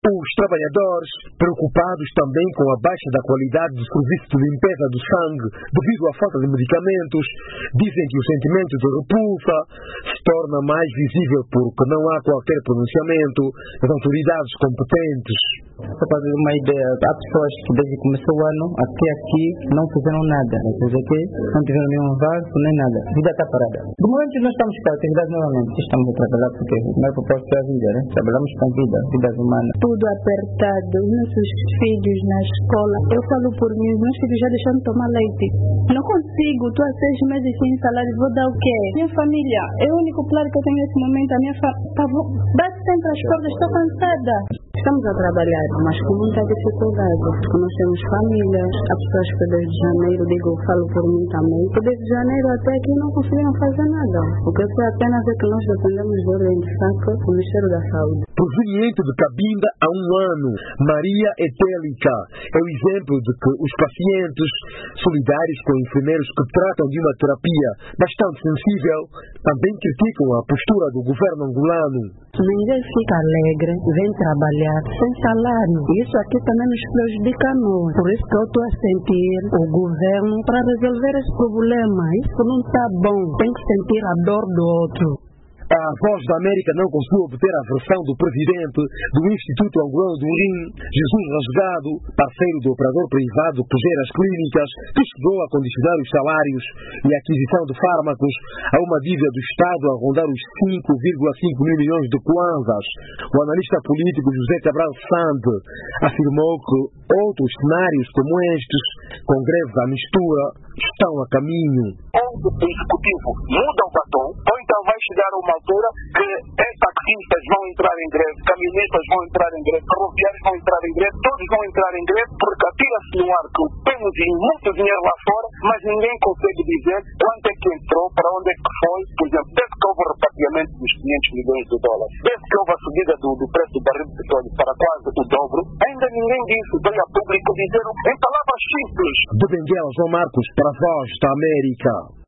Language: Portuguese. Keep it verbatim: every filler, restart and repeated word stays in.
Os trabalhadores, preocupados também com a baixa da qualidade do serviço de limpeza do sangue devido à falta de medicamentos, dizem que o sentimento de repulsa se torna mais visível porque não há qualquer pronunciamento das autoridades competentes. Só para ter uma ideia, há pessoas que desde que começou o ano até aqui não fizeram nada. Quer dizer que não tiveram nenhum vaso, nem nada. A vida está parada. Do momento que nós estamos com a atividade novamente, estamos a trabalhar porque não é propósito da vida, né? Trabalhamos com vida, vidas humanas. Tudo apertado, nossos filhos na escola. Eu falo por mim, meus filhos já deixaram de tomar leite. Não consigo, estou há seis meses sem salário, vou dar o quê? Minha família, é o único plano que eu tenho nesse momento. A minha família, bate sempre as cordas, estou cansada. Estamos a trabalhar, mas com muita dificuldade, porque nós temos famílias, há pessoas que desde janeiro, digo, eu falo por mim também, que desde janeiro até aqui não conseguiram fazer nada. O que foi apenas é que nós dependemos do ordem de saco do Ministério da Saúde. Proveniente de Cabinda há um ano, Maria Etélica é o exemplo de que os pacientes, solidários com enfermeiros que tratam de uma terapia bastante sensível, também criticam a postura do governo angolano. Ninguém fica alegre, vem trabalhar sem salário. Isso aqui também nos prejudica a nós. Por isso que eu estou a sentir o governo para resolver esse problema. Isso não está bom. Tem que sentir a dor do outro. A Voz da América não conseguiu obter a versão do presidente do Instituto Angolano do Rim, Jesus Rasgado, parceiro do operador privado que gera as clínicas, que chegou a condicionar os salários e a aquisição de fármacos a uma dívida do Estado a rondar os cinco vírgula cinco mil milhões de kwanzas. O analista político José Cabral Sante afirmou que outros cenários como estes, com greves à mistura, estão a caminho. Onde o executivo muda o batom, ou então vai chegar uma altura que taxistas vão entrar em greve, caminhonistas vão entrar em greve, ferroviários vão entrar em greve, todos vão entrar em greve, porque atira-se no ar que temos muito dinheiro lá fora, mas ninguém consegue dizer quanto é que entrou, para onde é que foi. Por exemplo, desde que houve o repatriamento dos quinhentos milhões de dólares, desde que houve a subida do, do preço do barril de petróleo para quase o dobro, ainda ninguém disse, veio a público dizer em palavras simples. De Benguela, João Marcos, para a Voz da América.